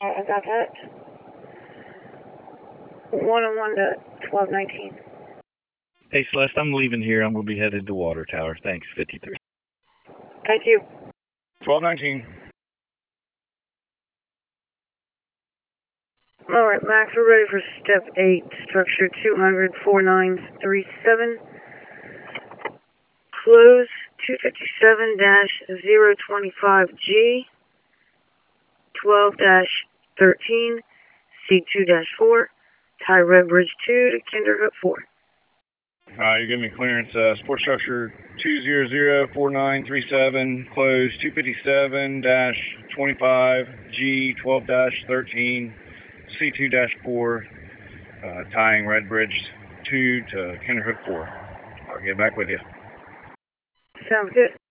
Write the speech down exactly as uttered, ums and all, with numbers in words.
I I got that. one oh one to twelve nineteen. Hey, Celeste, I'm leaving here. I'm going to be headed to Water Tower. Thanks, fifty-three. Thank you. twelve nineteen. All right, Max, we're ready for step eight. Structure two hundred, four nine three seven. Close two fifty-seven dash zero twenty-five G, twelve dash thirteen, C two dash four, tie Redbridge two to Kinderhook four. Uh, you're giving me clearance, uh, support structure two zero zero four nine three seven, close two fifty-seven dash twenty-five G, twelve dash thirteen, C two dash four, uh, tying Redbridge two to Kinderhook four. I'll get back with you. Sounds good.